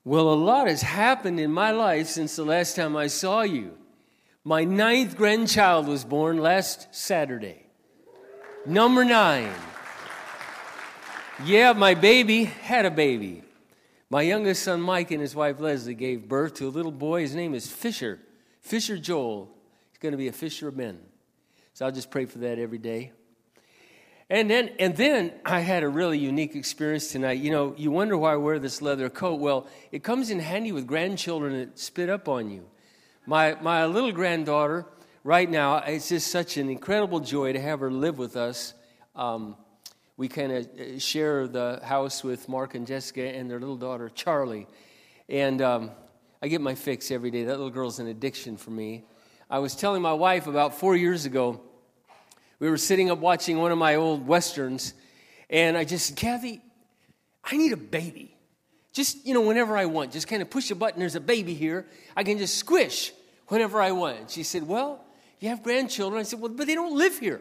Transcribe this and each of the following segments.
Well, a lot has happened in my life since the last time I saw you. My 9th grandchild was born last Saturday. Number 9. Yeah, my baby had a baby. My youngest son, Mike, and his wife, Leslie, gave birth to a little boy. His name is Fisher Joel. He's going to be a fisher of men. So I'll just pray for that every day. And then I had a really unique experience tonight. You know, you wonder why I wear this leather coat. Well, it comes in handy with grandchildren that spit up on you. My little granddaughter, right now, it's just such an incredible joy to have her live with us. We kind of share the house with Mark and Jessica and their little daughter, Charlie. And I get my fix every day. That little girl's an addiction for me. I was telling my wife about 4 years ago, we were sitting up watching one of my old Westerns, and I just said, Kathy, I need a baby. Just, whenever I want. Just kind of push a button, there's a baby here. I can just squish whenever I want. And she said, well, you have grandchildren. I said, well, but they don't live here.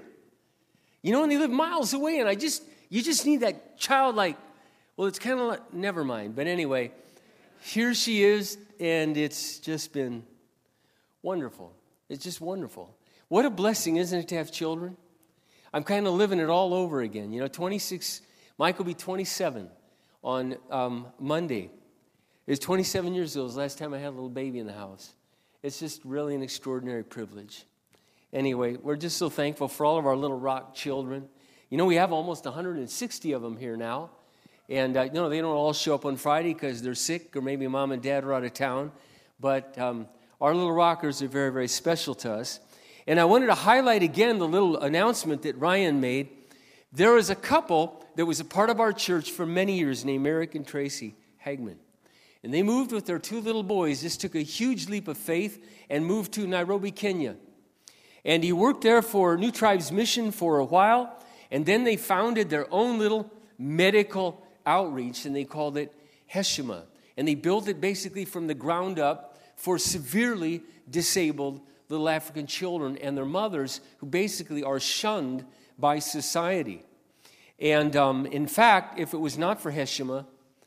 And they live miles away, and you just need that childlike, well, it's kind of like, never mind. But anyway, here she is, and it's just been wonderful. It's just wonderful. What a blessing, isn't it, to have children? I'm kind of living it all over again. 26, Mike will be 27 on Monday. It was 27 years ago. It was the last time I had a little baby in the house. It's just really an extraordinary privilege. Anyway, we're just so thankful for all of our Little Rock children. We have almost 160 of them here now. And, they don't all show up on Friday because they're sick or maybe mom and dad are out of town. But our Little Rockers are very, very special to us. And I wanted to highlight again the little announcement that Ryan made. There is a couple that was a part of our church for many years named Eric and Tracy Hagman. And they moved with their 2 little boys, just took a huge leap of faith and moved to Nairobi, Kenya. And he worked there for New Tribes Mission for a while. And then they founded their own little medical outreach, and they called it Heshima. And they built it basically from the ground up for severely disabled little African children and their mothers who basically are shunned by society. And in fact, if it was not for Heshima,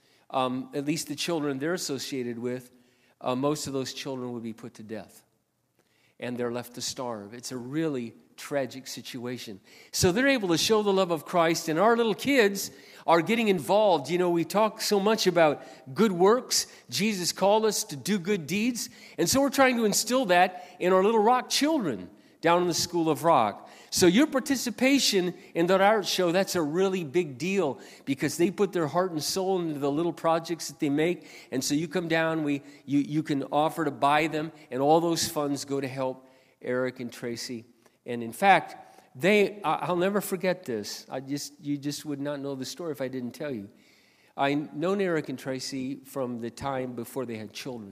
at least the children they're associated with, most of those children would be put to death. And they're left to starve. It's a really tragic situation. So they're able to show the love of Christ, and our little kids are getting involved. We talk so much about good works. Jesus called us to do good deeds. And so we're trying to instill that in our Little Rock children down in the School of Rock. So your participation in that art show, that's a really big deal because they put their heart and soul into the little projects that they make. And so you come down, you can offer to buy them, and all those funds go to help Eric and Tracy. And in fact, I'll never forget this. You just would not know the story if I didn't tell you. I've known Eric and Tracy from the time before they had children.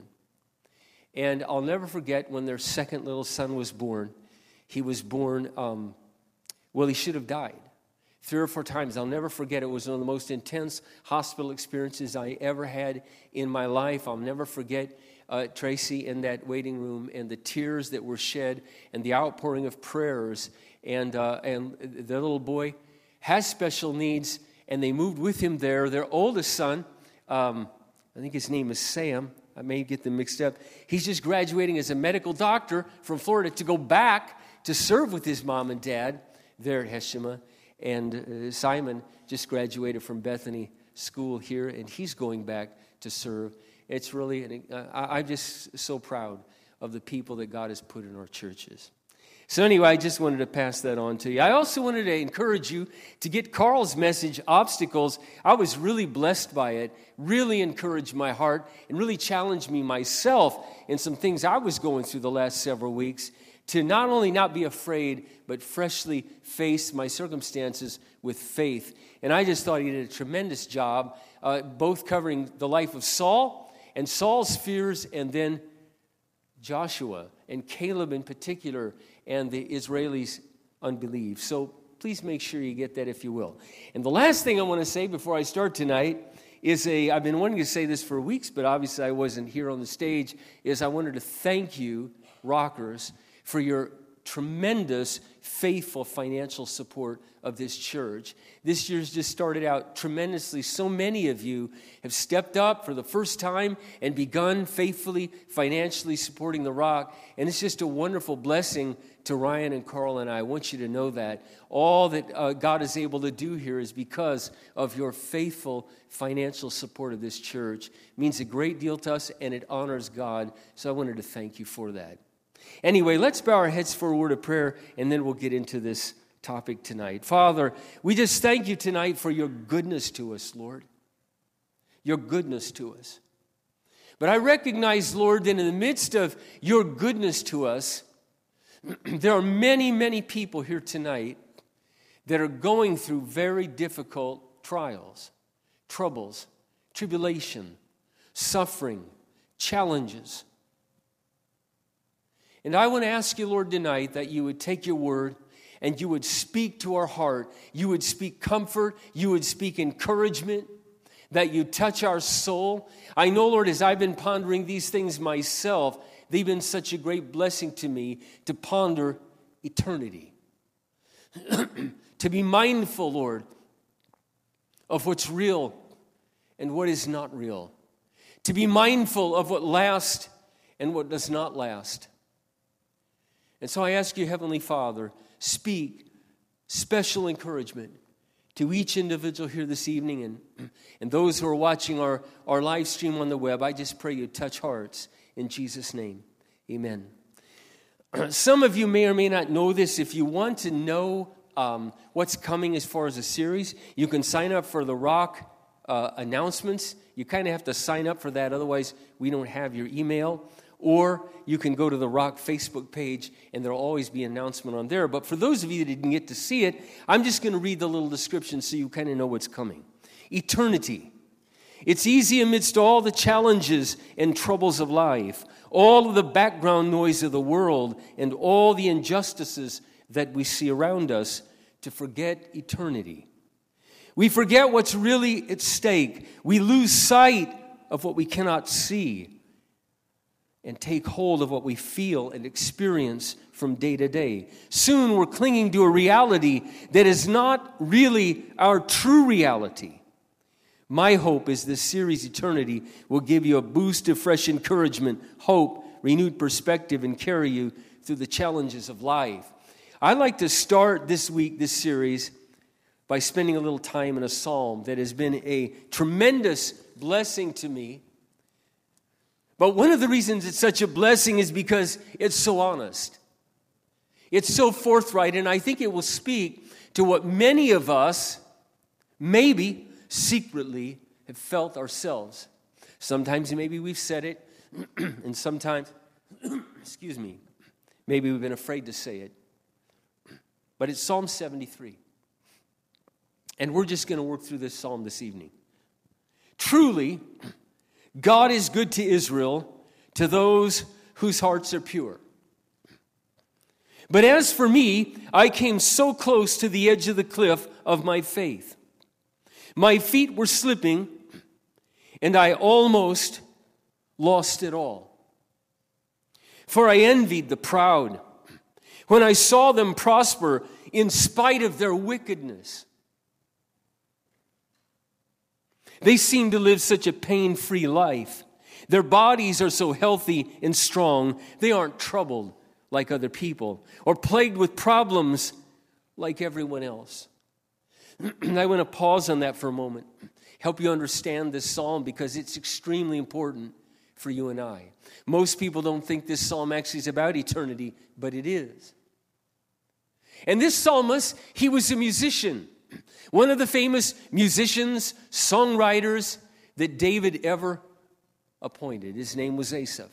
And I'll never forget when their second little son was born. He was born, he should have died 3 or 4 times. I'll never forget. It was one of the most intense hospital experiences I ever had in my life. I'll never forget Tracy in that waiting room and the tears that were shed and the outpouring of prayers. And the little boy has special needs, and they moved with him there. Their oldest son, I think his name is Sam. I may get them mixed up. He's just graduating as a medical doctor from Florida to go back to serve with his mom and dad there at Heshima. And Simon just graduated from Bethany School here, and he's going back to serve. It's really, I'm just so proud of the people that God has put in our churches. So anyway, I just wanted to pass that on to you. I also wanted to encourage you to get Carl's message, Obstacles. I was really blessed by it, really encouraged my heart, and really challenged me myself in some things I was going through the last several weeks to not only not be afraid, but freshly face my circumstances with faith. And I just thought he did a tremendous job, both covering the life of Saul and Saul's fears, and then Joshua and Caleb in particular, and the Israelis' unbelief. So please make sure you get that if you will. And the last thing I want to say before I start tonight is I've been wanting to say this for weeks, but obviously I wasn't here on the stage, is I wanted to thank you, Rockers, for your tremendous, faithful financial support of this church. This year's just started out tremendously. So many of you have stepped up for the first time and begun faithfully, financially supporting The Rock. And it's just a wonderful blessing to Ryan and Carl and I. I want you to know that. All that God is able to do here is because of your faithful financial support of this church. It means a great deal to us, and it honors God. So I wanted to thank you for that. Anyway, let's bow our heads for a word of prayer, and then we'll get into this topic tonight. Father, we just thank you tonight for your goodness to us, Lord. Your goodness to us. But I recognize, Lord, that in the midst of your goodness to us, there are many, many people here tonight that are going through very difficult trials, troubles, tribulation, suffering, challenges. And I want to ask you, Lord, tonight that you would take your word and you would speak to our heart. You would speak comfort. You would speak encouragement, that you touch our soul. I know, Lord, as I've been pondering these things myself, they've been such a great blessing to me to ponder eternity. To be mindful, Lord, of what's real and what is not real. To be mindful of what lasts and what does not last. And so I ask you, Heavenly Father, speak special encouragement to each individual here this evening and those who are watching our live stream on the web. I just pray you touch hearts in Jesus' name. Amen. Some of you may or may not know this. If you want to know what's coming as far as a series, you can sign up for The Rock announcements. You kind of have to sign up for that, otherwise we don't have your email. Or you can go to the Rock Facebook page, and there'll always be an announcement on there. But for those of you that didn't get to see it, I'm just going to read the little description so you kind of know what's coming. Eternity. It's easy amidst all the challenges and troubles of life, all of the background noise of the world, and all the injustices that we see around us, to forget eternity. We forget what's really at stake. We lose sight of what we cannot see and take hold of what we feel and experience from day to day. Soon we're clinging to a reality that is not really our true reality. My hope is this series, Eternity, will give you a boost of fresh encouragement, hope, renewed perspective, and carry you through the challenges of life. I'd like to start this week, this series, by spending a little time in a psalm that has been a tremendous blessing to me. But one of the reasons it's such a blessing is because it's so honest. It's so forthright, and I think it will speak to what many of us, maybe secretly, have felt ourselves. Sometimes maybe we've said it, and sometimes, maybe we've been afraid to say it. But it's Psalm 73. And we're just going to work through this psalm this evening. Truly, God is good to Israel, to those whose hearts are pure. But as for me, I came so close to the edge of the cliff of my faith. My feet were slipping, and I almost lost it all. For I envied the proud when I saw them prosper in spite of their wickedness. They seem to live such a pain-free life. Their bodies are so healthy and strong, they aren't troubled like other people or plagued with problems like everyone else. I want to pause on that for a moment, help you understand this psalm because it's extremely important for you and I. Most people don't think this psalm actually is about eternity, but it is. And this psalmist, he was a musician. One of the famous musicians, songwriters that David ever appointed. His name was Asaph.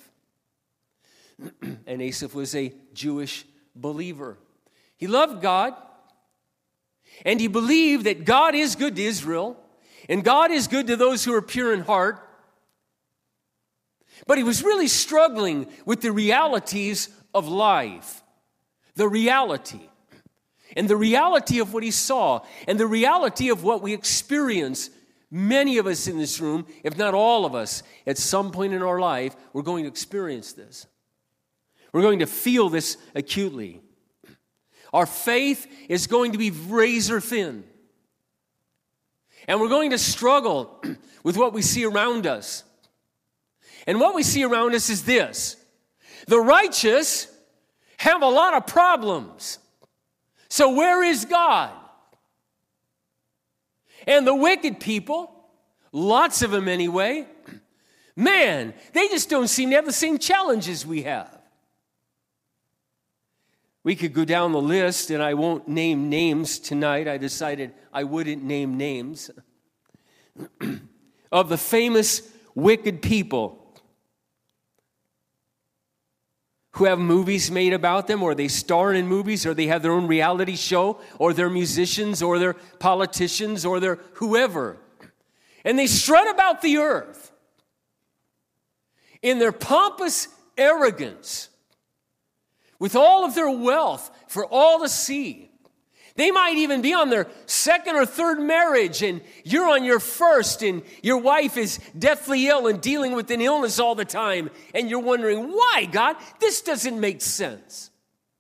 And Asaph was a Jewish believer. He loved God. And he believed that God is good to Israel. And God is good to those who are pure in heart. But he was really struggling with the realities of life. The reality. And the reality of what he saw, and the reality of what we experience. Many of us in this room, if not all of us, at some point in our life, we're going to experience this. We're going to feel this acutely. Our faith is going to be razor thin. And we're going to struggle with what we see around us. And what we see around us is this. The righteous have a lot of problems. So where is God? And the wicked people, lots of them anyway, man, they just don't seem to have the same challenges we have. We could go down the list, and I won't name names tonight. I decided I wouldn't name names of the famous wicked people who have movies made about them, or they star in movies, or they have their own reality show, or they're musicians, or they're politicians, or they're whoever. And they strut about the earth in their pompous arrogance, with all of their wealth for all to see. They might even be on their second or third marriage, and you're on your first, and your wife is deathly ill and dealing with an illness all the time, and you're wondering, why, God? This doesn't make sense.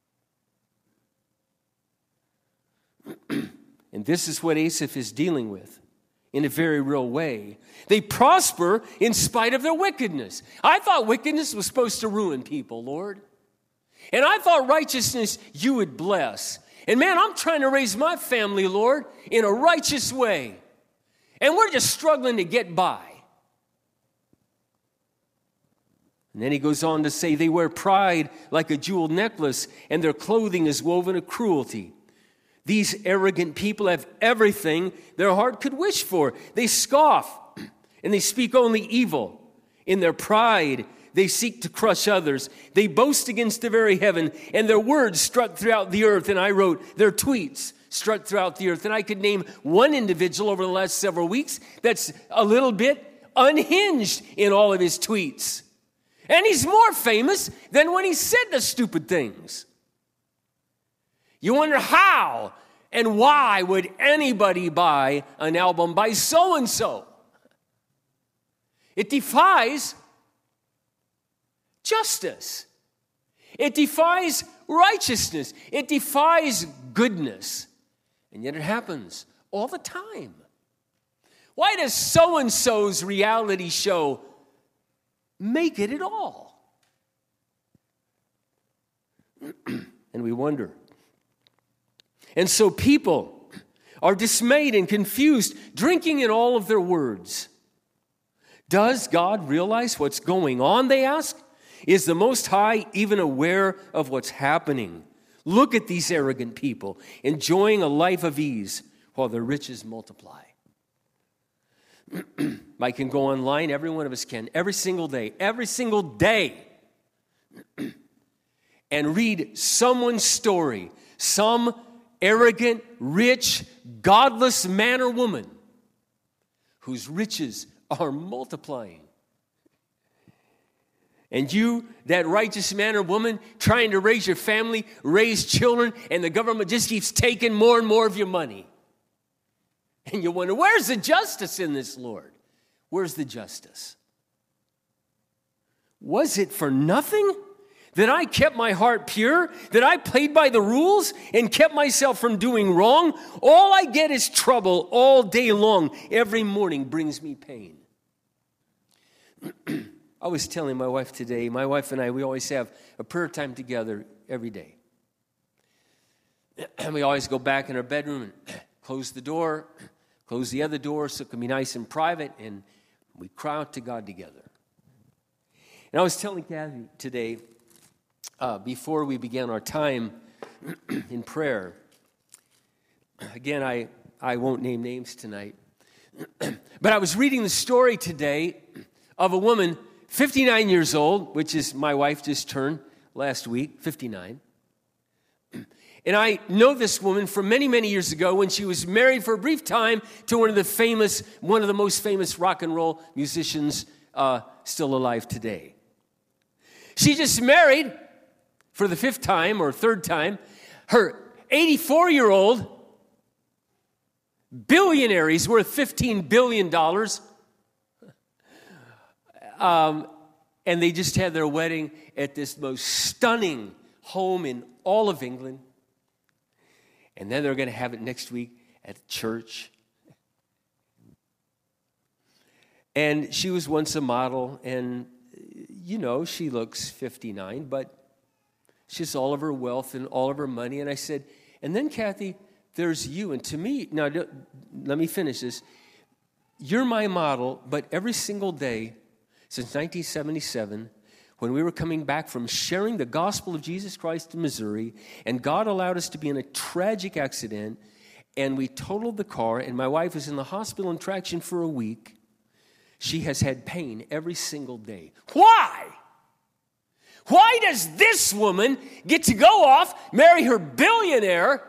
And this is what Asaph is dealing with in a very real way. They prosper in spite of their wickedness. I thought wickedness was supposed to ruin people, Lord. And I thought righteousness you would bless. And man, I'm trying to raise my family, Lord, in a righteous way. And we're just struggling to get by. And then he goes on to say they wear pride like a jeweled necklace, and their clothing is woven of cruelty. These arrogant people have everything their heart could wish for. They scoff, and they speak only evil. In their pride, they seek to crush others. They boast against the very heaven, and their words strut throughout the earth. And I wrote, their tweets strut throughout the earth. And I could name one individual over the last several weeks that's a little bit unhinged in all of his tweets. And he's more famous than when he said the stupid things. You wonder how and why would anybody buy an album by so-and-so? It defies justice. It defies righteousness. It defies goodness. And yet it happens all the time. Why does so-and-so's reality show make it at all? And we wonder. And so people are dismayed and confused, drinking in all of their words. Does God realize what's going on, they ask? Is the Most High even aware of what's happening? Look at these arrogant people, enjoying a life of ease while their riches multiply. I can go online, every one of us can, every single day, and read someone's story, some arrogant, rich, godless man or woman whose riches are multiplying. And you, that righteous man or woman, trying to raise your family, raise children, and the government just keeps taking more and more of your money. And you wonder, where's the justice in this, Lord? Where's the justice? Was it for nothing that I kept my heart pure, that I played by the rules and kept myself from doing wrong? All I get is trouble all day long. Every morning brings me pain. I was telling my wife today, my wife and I, we always have a prayer time together every day. And we always go back in our bedroom and close the door, close the other door so it can be nice and private, and we cry out to God together. And I was telling Kathy today, before we began our time in prayer, again, I won't name names tonight, but I was reading the story today of a woman 59 years old, which is my wife just turned last week, 59. And I know this woman from many, many years ago when she was married for a brief time to one of the most famous rock and roll musicians still alive today. She just married for the fifth time or third time her 84-year-old billionaire. He's worth $15 billion. And they just had their wedding at this most stunning home in all of England. And then they're going to have it next week at church. And she was once a model, and, she looks 59, but she's all of her wealth and all of her money. And I said, and then, Kathy, there's you. And to me, now, let me finish this. You're my model, but every single day since 1977, when we were coming back from sharing the gospel of Jesus Christ in Missouri, and God allowed us to be in a tragic accident, and we totaled the car, and my wife was in the hospital in traction for a week, she has had pain every single day. Why? Why does this woman get to go off, marry her billionaire,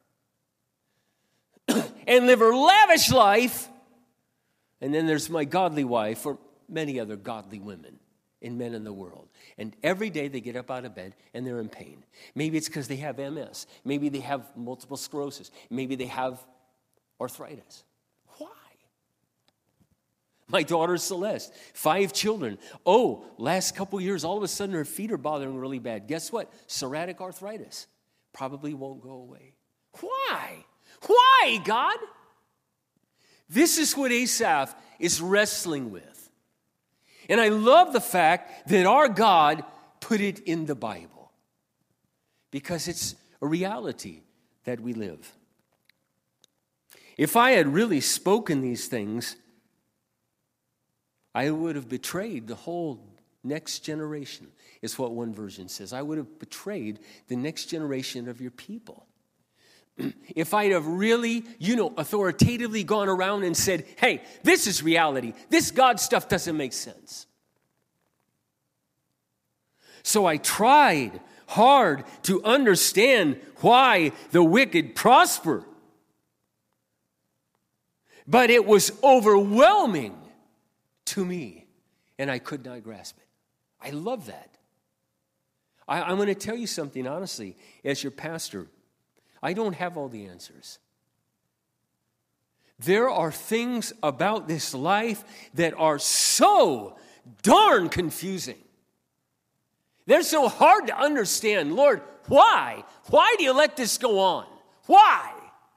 and live her lavish life? And then there's my godly wife, or many other godly women and men in the world. And every day they get up out of bed and they're in pain. Maybe it's because they have MS. Maybe they have multiple sclerosis. Maybe they have arthritis. Why? My daughter Celeste, 5 children. Oh, last couple years, all of a sudden her feet are bothering really bad. Guess what? Psoriatic arthritis probably won't go away. Why? Why, God? This is what Asaph is wrestling with. And I love the fact that our God put it in the Bible, because it's a reality that we live. If I had really spoken these things, I would have betrayed the whole next generation, is what one version says. I would have betrayed the next generation of your people. If I'd have really, authoritatively gone around and said, hey, this is reality. This God stuff doesn't make sense. So I tried hard to understand why the wicked prosper. But it was overwhelming to me, and I could not grasp it. I love that. I'm going to tell you something honestly, as your pastor. I don't have all the answers. There are things about this life that are so darn confusing. They're so hard to understand. Lord, why? Why do you let this go on? Why?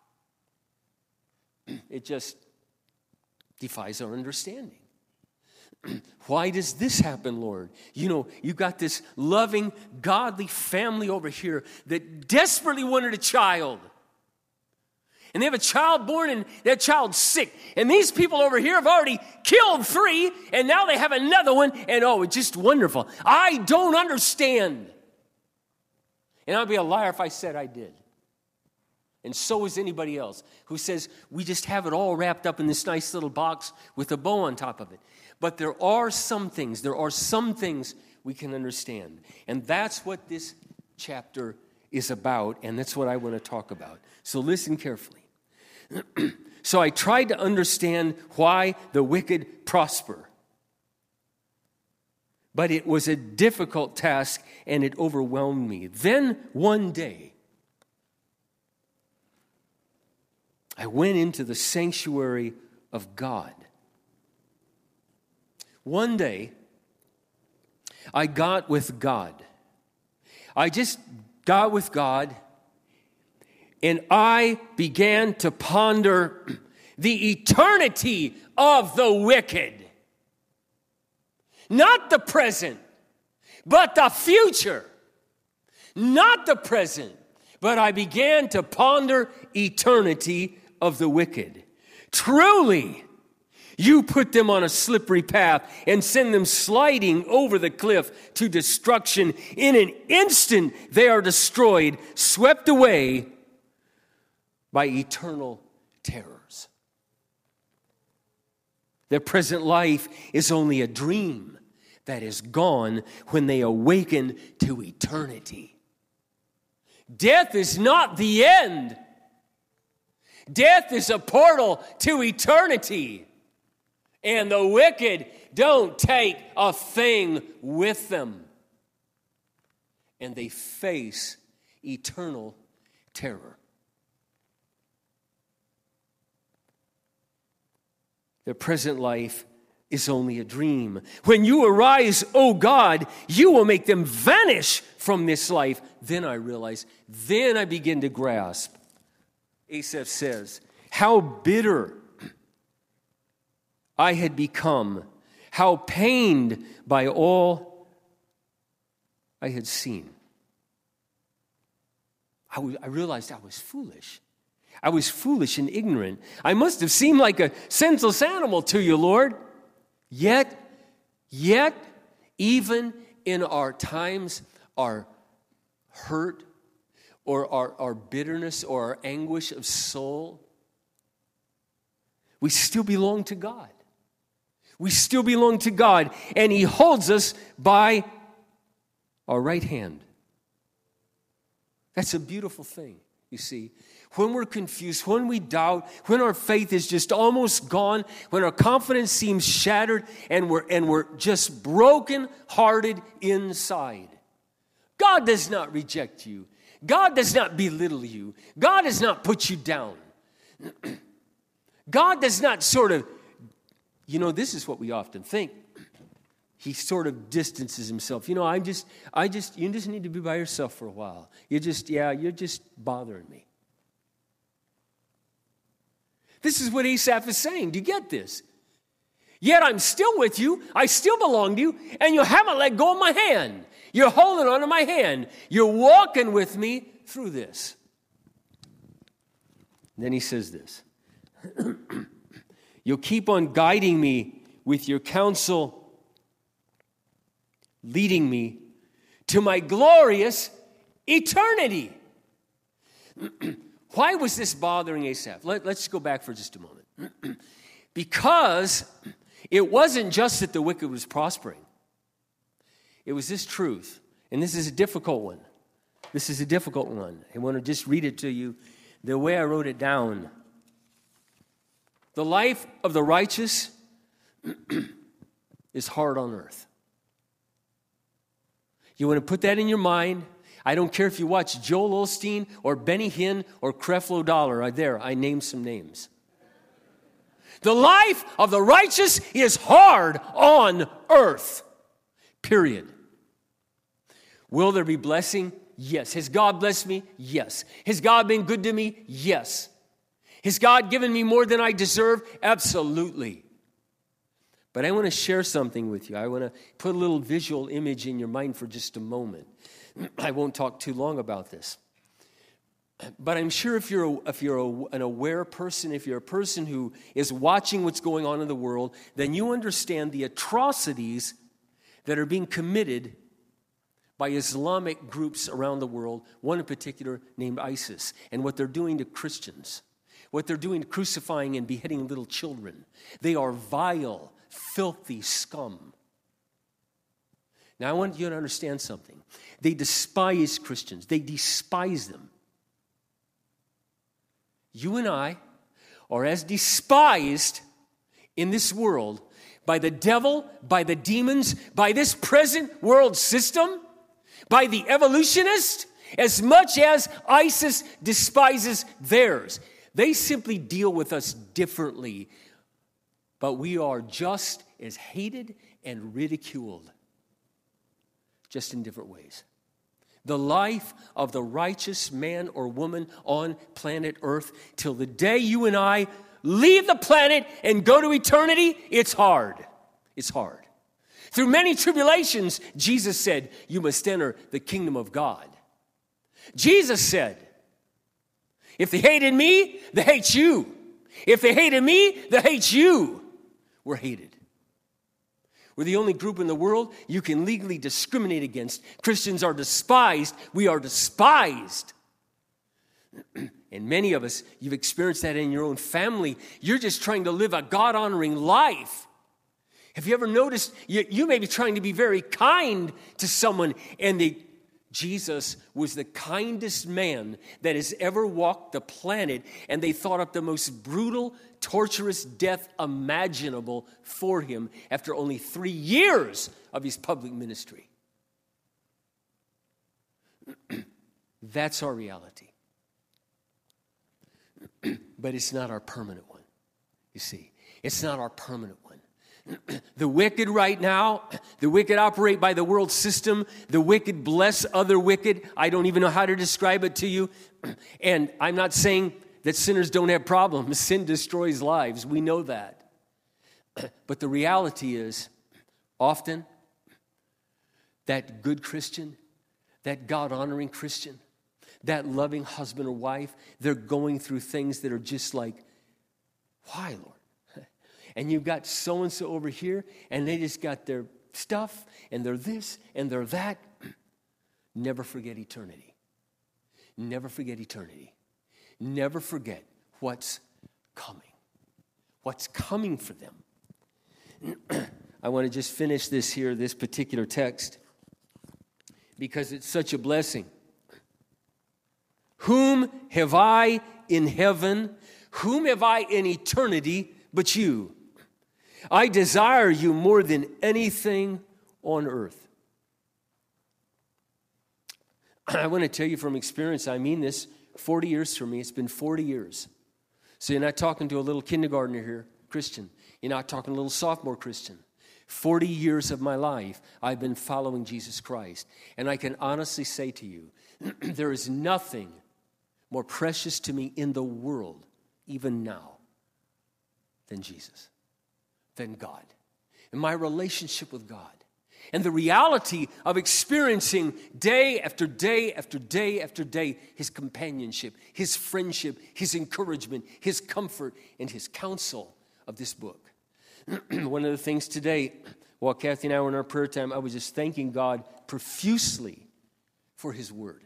It just defies our understanding. Why does this happen, Lord? You've got this loving, godly family over here that desperately wanted a child. And they have a child born and that child's sick. And these people over here have already killed 3, and now they have another one. And it's just wonderful. I don't understand. And I'd be a liar if I said I did. And so is anybody else who says we just have it all wrapped up in this nice little box with a bow on top of it. But there are some things we can understand. And that's what this chapter is about, and that's what I want to talk about. So listen carefully. So I tried to understand why the wicked prosper. But it was a difficult task, and it overwhelmed me. Then one day, I went into the sanctuary of God. One day, I got with God. I just got with God, and I began to ponder the eternity of the wicked. Not the present, but the future. Not the present, but I began to ponder eternity of the wicked. Truly, you put them on a slippery path and send them sliding over the cliff to destruction. In an instant, they are destroyed, swept away by eternal terrors. Their present life is only a dream that is gone when they awaken to eternity. Death is not the end. Death is a portal to eternity. And the wicked don't take a thing with them. And they face eternal terror. Their present life is only a dream. When you arise, O God, you will make them vanish from this life. Then I realize, then I begin to grasp Asaph says, how bitter I had become, how pained by all I had seen. I realized I was foolish. I was foolish and ignorant. I must have seemed like a senseless animal to you, Lord. Yet, even in our times, our hurt or our bitterness or our anguish of soul, we still belong to God. We still belong to God, and He holds us by our right hand. That's a beautiful thing, you see. When we're confused, when we doubt, when our faith is just almost gone, when our confidence seems shattered, and we're just broken-hearted inside, God does not reject you. God does not belittle you. God does not put you down. God does not sort of, this is what we often think. He sort of distances himself. You just need to be by yourself for a while. You're just bothering me. This is what Asaph is saying. Do you get this? Yet I'm still with you. I still belong to you. And you haven't let go of my hand. You're holding on to my hand. You're walking with me through this. And then he says this. You'll keep on guiding me with your counsel, leading me to my glorious eternity. Why was this bothering Asaph? Let's go back for just a moment. Because it wasn't just that the wicked was prospering. It was this truth. And this is a difficult one. This is a difficult one. I want to just read it to you the way I wrote it down. The life of the righteous is hard on earth. You want to put that in your mind. I don't care if you watch Joel Osteen or Benny Hinn or Creflo Dollar. I named some names. The life of the righteous is hard on earth. Period. Will there be blessing? Yes. Has God blessed me? Yes. Has God been good to me? Yes. Has God given me more than I deserve? Absolutely. But I want to share something with you. I want to put a little visual image in your mind for just a moment. I won't talk too long about this. But I'm sure if you're an aware person, if you're a person who is watching what's going on in the world, then you understand the atrocities that are being committed by Islamic groups around the world, one in particular named ISIS, and what they're doing to Christians, what they're doing to crucifying and beheading little children. They are vile, filthy scum. Now, I want you to understand something. They despise Christians. They despise them. You and I are as despised in this world by the devil, by the demons, by this present world system, by the evolutionists, as much as ISIS despises theirs. They simply deal with us differently, but we are just as hated and ridiculed, just in different ways. The life of the righteous man or woman on planet Earth, till the day you and I leave the planet and go to eternity, it's hard. It's hard. Through many tribulations, Jesus said, you must enter the kingdom of God. Jesus said, if they hated me, they hate you. If they hated me, they hate you. We're hated. We're the only group in the world you can legally discriminate against. Christians are despised. We are despised. And many of us, you've experienced that in your own family. You're just trying to live a God-honoring life. Have you ever noticed you may be trying to be very kind to someone, and Jesus was the kindest man that has ever walked the planet, and they thought up the most brutal, torturous death imaginable for him after only 3 years of his public ministry. That's our reality. But it's not our permanent one, you see. It's not our permanent one. The wicked right now, the wicked operate by the world system. The wicked bless other wicked. I don't even know how to describe it to you. And I'm not saying that sinners don't have problems. Sin destroys lives. We know that. But the reality is, often, that good Christian, that God-honoring Christian, that loving husband or wife, they're going through things that are just like, why, Lord? And you've got so-and-so over here, and they just got their stuff, and they're this, and they're that. Never forget eternity. Never forget eternity. Never forget what's coming. What's coming for them. I want to just finish this particular text, because it's such a blessing. Whom have I in heaven? Whom have I in eternity but you? I desire you more than anything on earth. I want to tell you from experience, I mean this, 40 years for me, it's been 40 years. So you're not talking to a little kindergartner here, Christian. You're not talking to a little sophomore Christian. 40 years of my life, I've been following Jesus Christ. And I can honestly say to you, there is nothing more precious to me in the world, even now, than Jesus, than God, and my relationship with God. And the reality of experiencing day after day after day after day His companionship, His friendship, His encouragement, His comfort, and His counsel of this book. One of the things today, while Kathy and I were in our prayer time, I was just thanking God profusely for His Word.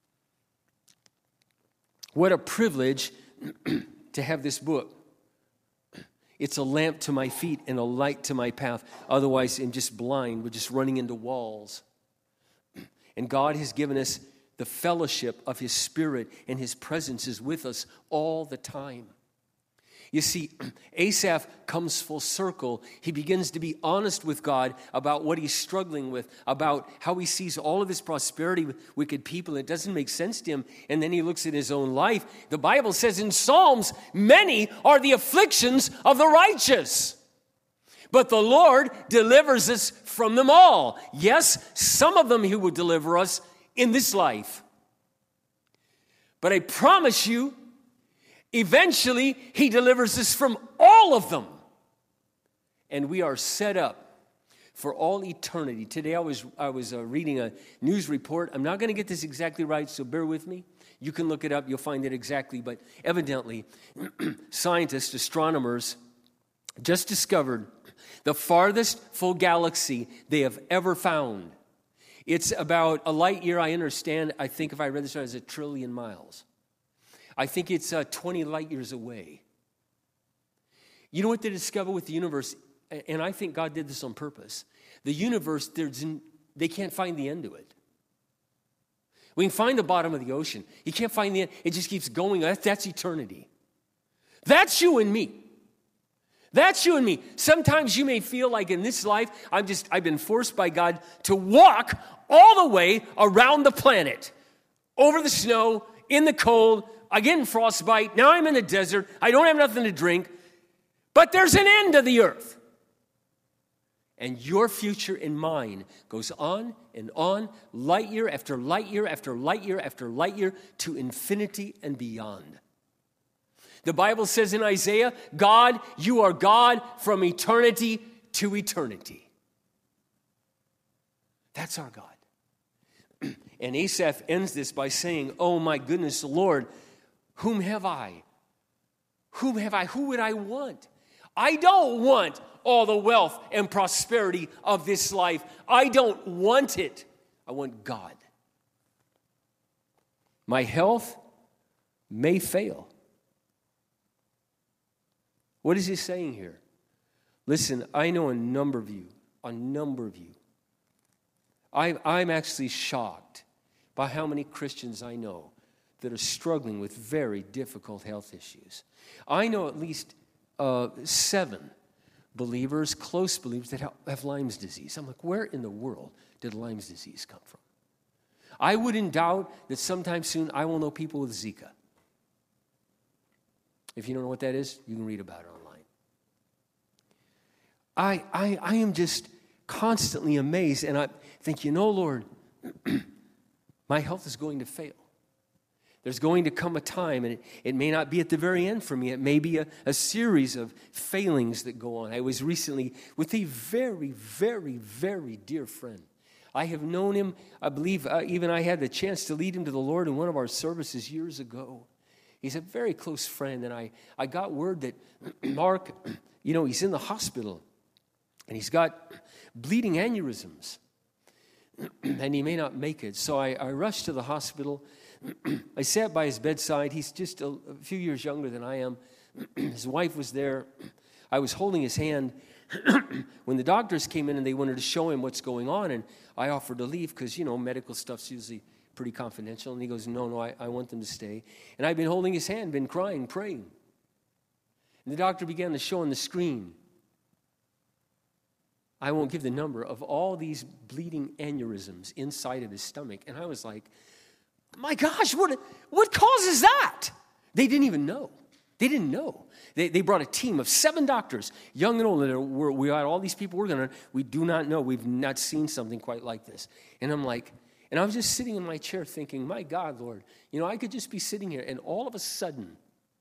What a privilege to have this book. It's a lamp to my feet and a light to my path. Otherwise, I'm just blind. We're just running into walls. And God has given us the fellowship of His Spirit, and His presence is with us all the time. You see, Asaph comes full circle. He begins to be honest with God about what he's struggling with, about how he sees all of this prosperity with wicked people. It doesn't make sense to him. And then he looks at his own life. The Bible says in Psalms, many are the afflictions of the righteous, but the Lord delivers us from them all. Yes, some of them He will deliver us in this life. But I promise you, eventually, He delivers us from all of them. And we are set up for all eternity. Today I was reading a news report. I'm not going to get this exactly right, so bear with me. You can look it up. You'll find it exactly. But evidently, scientists, astronomers, just discovered the farthest full galaxy they have ever found. It's about a light year, I understand. I think if I read this right, it's 1 trillion miles. I think it's 20 light years away. You know what they discover with the universe? And I think God did this on purpose. The universe, they can't find the end to it. We can find the bottom of the ocean. You can't find the end. It just keeps going. That's eternity. That's you and me. That's you and me. Sometimes you may feel like in this life, I've been forced by God to walk all the way around the planet, over the snow, in the cold. I get in frostbite. Now I'm in the desert. I don't have nothing to drink. But there's an end to the earth. And your future and mine goes on and on, light year after light year after light year after light year, to infinity and beyond. The Bible says in Isaiah, God, you are God from eternity to eternity. That's our God. And Asaph ends this by saying, oh my goodness, Lord, whom have I? Whom have I? Who would I want? I don't want all the wealth and prosperity of this life. I don't want it. I want God. My health may fail. What is he saying here? Listen, I know a number of you. I'm actually shocked by how many Christians I know that are struggling with very difficult health issues. I know at least 7 believers, close believers, that have Lyme's disease. I'm like, where in the world did Lyme's disease come from? I wouldn't doubt that sometime soon I will know people with Zika. If you don't know what that is, you can read about it online. I am just constantly amazed, and I think, Lord, my health is going to fail. There's going to come a time, and it may not be at the very end for me. It may be a series of failings that go on. I was recently with a very, very, very dear friend. I have known him, I believe, even I had the chance to lead him to the Lord in one of our services years ago. He's a very close friend, and I got word that Mark, he's in the hospital, and he's got bleeding aneurysms, and he may not make it. So I rushed to the hospital. I sat by his bedside. He's just a few years younger than I am. His wife was there. I was holding his hand when the doctors came in, and they wanted to show him what's going on, and I offered to leave because, medical stuff's usually pretty confidential. And he goes, no, I want them to stay. And I've been holding his hand, been crying, praying. And the doctor began to show on the screen, I won't give the number, of all these bleeding aneurysms inside of his stomach. And I was like, my gosh, what causes that? They didn't even know. They didn't know. They brought a team of 7 doctors, young and old. We had all these people we do not know. We've not seen something quite like this. And I'm like, and I was just sitting in my chair thinking, my God, Lord, I could just be sitting here, and all of a sudden,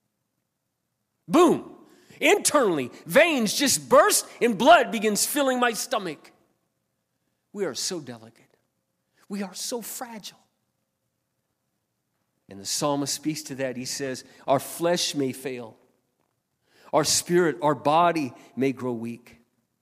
boom, internally, veins just burst and blood begins filling my stomach. We are so delicate. We are so fragile. And the psalmist speaks to that. He says, our flesh may fail. Our spirit, our body may grow weak.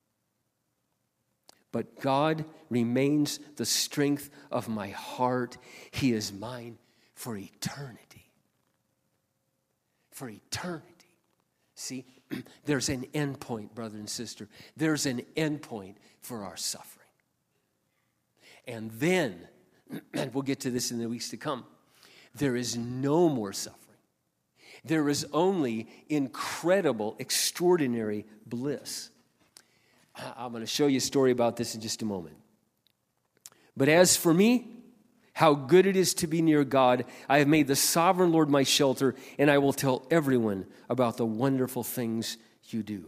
But God remains the strength of my heart. He is mine for eternity. For eternity. See, there's an end point, brother and sister. There's an end point for our suffering. And then, and we'll get to this in the weeks to come, there is no more suffering. There is only incredible, extraordinary bliss. I'm going to show you a story about this in just a moment. But as for me, how good it is to be near God. I have made the sovereign Lord my shelter, and I will tell everyone about the wonderful things you do.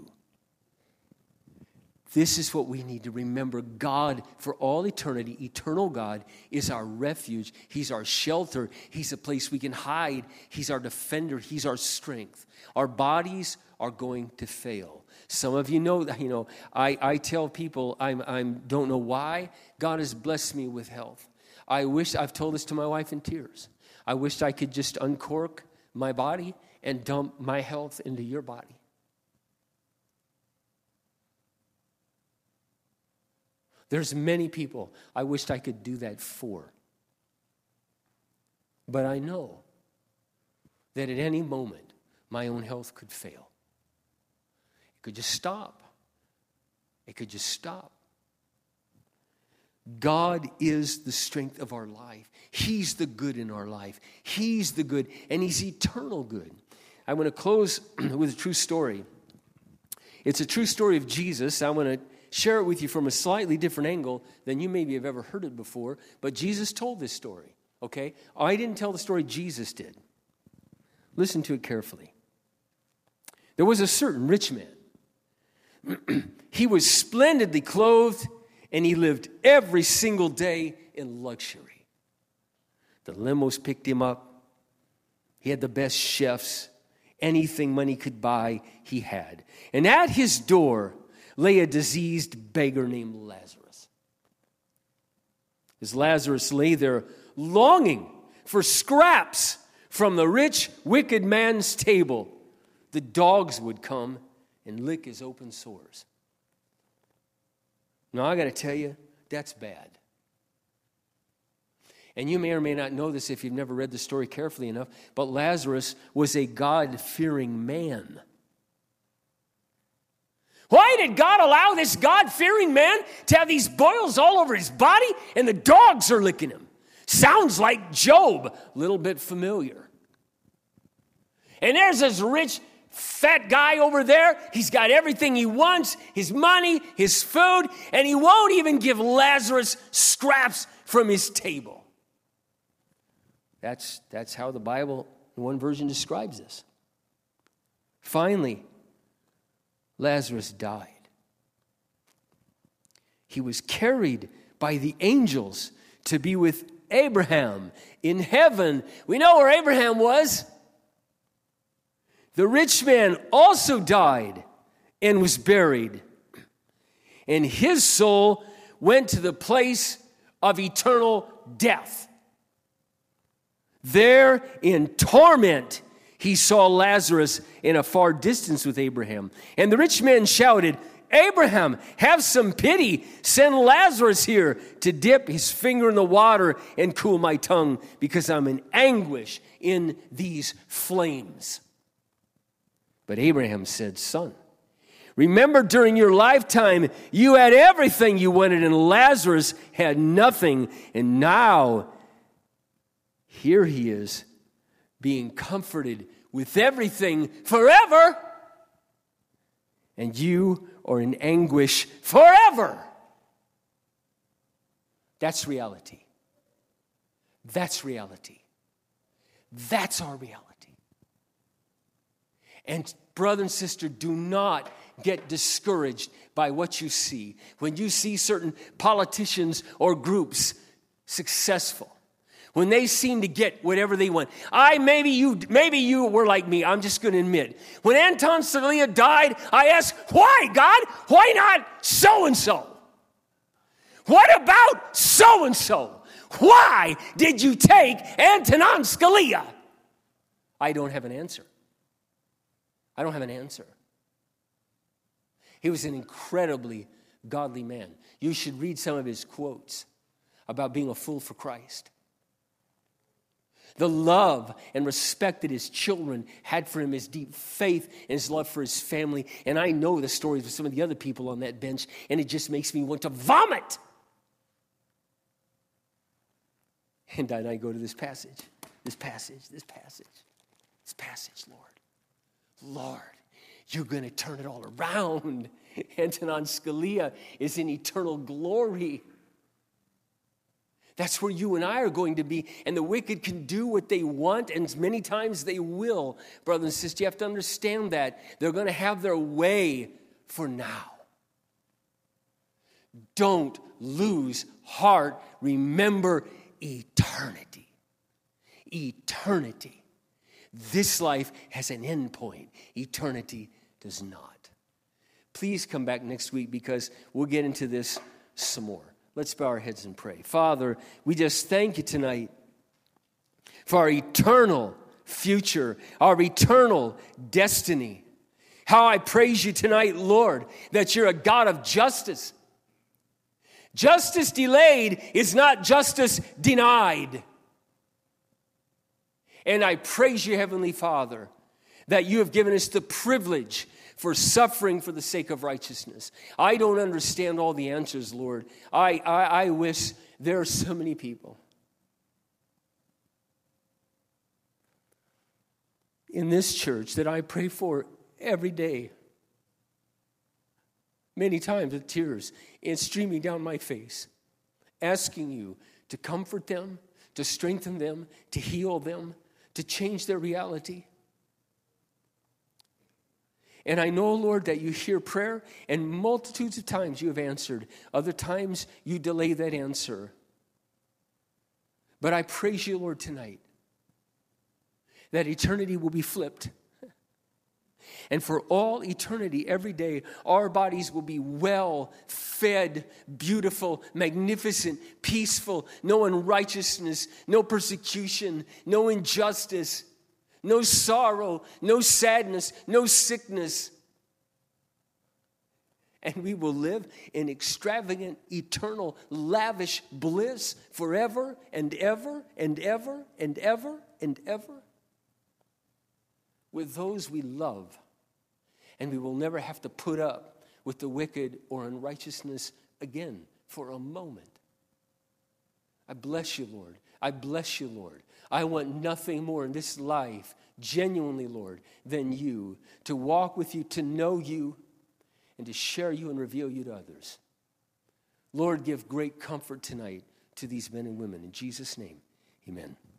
This is what we need to remember. God, for all eternity, eternal God, is our refuge. He's our shelter. He's a place we can hide. He's our defender. He's our strength. Our bodies are going to fail. Some of you know that, I tell people I don't know why God has blessed me with health. I've told this to my wife in tears. I wish I could just uncork my body and dump my health into your body. There's many people I wished I could do that for. But I know that at any moment, my own health could fail. It could just stop. It could just stop. God is the strength of our life. He's the good in our life. He's the good, and He's eternal good. I want to close with a true story. It's a true story of Jesus. I want to share it with you from a slightly different angle than you maybe have ever heard it before, but Jesus told this story, okay? I didn't tell the story, Jesus did. Listen to it carefully. There was a certain rich man. He was splendidly clothed, and he lived every single day in luxury. The limos picked him up. He had the best chefs. Anything money could buy, he had. And at his door lay a diseased beggar named Lazarus. As Lazarus lay there longing for scraps from the rich, wicked man's table, the dogs would come and lick his open sores. Now, I got to tell you, that's bad. And you may or may not know this if you've never read the story carefully enough, but Lazarus was a God-fearing man. Why did God allow this God-fearing man to have these boils all over his body and the dogs are licking him? Sounds like Job, a little bit familiar. And there's this rich, fat guy over there. He's got everything he wants, his money, his food, and he won't even give Lazarus scraps from his table. That's how the Bible, in one version, describes this. Finally, Lazarus died. He was carried by the angels to be with Abraham in heaven. We know where Abraham was. The rich man also died and was buried. And his soul went to the place of eternal death. There in torment, he saw Lazarus in a far distance with Abraham. And the rich man shouted, Abraham, have some pity. Send Lazarus here to dip his finger in the water and cool my tongue, because I'm in anguish in these flames. But Abraham said, Son, remember during your lifetime you had everything you wanted, and Lazarus had nothing. And now here he is being comforted with everything forever. And you are in anguish forever. That's reality. That's reality. That's our reality. And brother and sister, do not get discouraged by what you see. When you see certain politicians or groups successful, when they seem to get whatever they want. Maybe you were like me. I'm just going to admit. When Anton Scalia died, I asked, why, God? Why not so-and-so? What about so-and-so? Why did you take Antonin Scalia? I don't have an answer. I don't have an answer. He was an incredibly godly man. You should read some of his quotes about being a fool for Christ. The love and respect that his children had for him, his deep faith and his love for his family. And I know the stories of some of the other people on that bench, and it just makes me want to vomit. And then I go to this passage, Lord, you're going to turn it all around. Antonin Scalia is in eternal glory. That's where you and I are going to be. And the wicked can do what they want, and many times they will. Brothers and sisters, you have to understand that. They're going to have their way for now. Don't lose heart. Remember eternity. Eternity. This life has an end point. Eternity does not. Please come back next week, because we'll get into this some more. Let's bow our heads and pray. Father, we just thank you tonight for our eternal future, our eternal destiny. How I praise you tonight, Lord, that you're a God of justice. Justice delayed is not justice denied. And I praise you, Heavenly Father, that you have given us the privilege for suffering for the sake of righteousness. I don't understand all the answers, Lord. I wish there are so many people in this church that I pray for every day, many times with tears and streaming down my face, asking you to comfort them, to strengthen them, to heal them, to change their reality. And I know, Lord, that you hear prayer, and multitudes of times you have answered. Other times you delay that answer. But I praise you, Lord, tonight, that eternity will be flipped. And for all eternity, every day, our bodies will be well fed, beautiful, magnificent, peaceful, no unrighteousness, no persecution, no injustice, no sorrow, no sadness, no sickness. And we will live in extravagant, eternal, lavish bliss forever and ever and ever and ever and ever with those we love. And we will never have to put up with the wicked or unrighteousness again for a moment. I bless you, Lord. I bless you, Lord. I want nothing more in this life, genuinely, Lord, than you, to walk with you, to know you, and to share you and reveal you to others. Lord, give great comfort tonight to these men and women. In Jesus' name, amen.